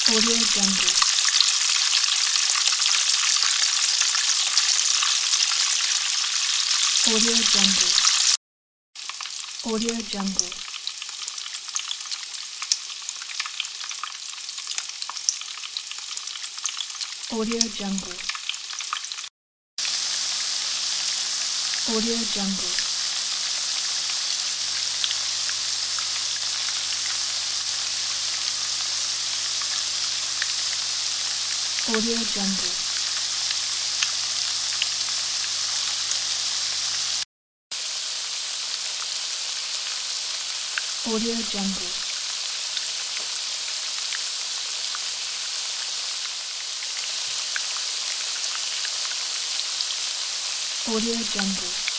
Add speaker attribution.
Speaker 1: Audio Jungle. Audio Jungle. Audio Jungle. Audio Jungle. Audio Jungle. Audio Jungle. Audio Jungle. Audio Jungle.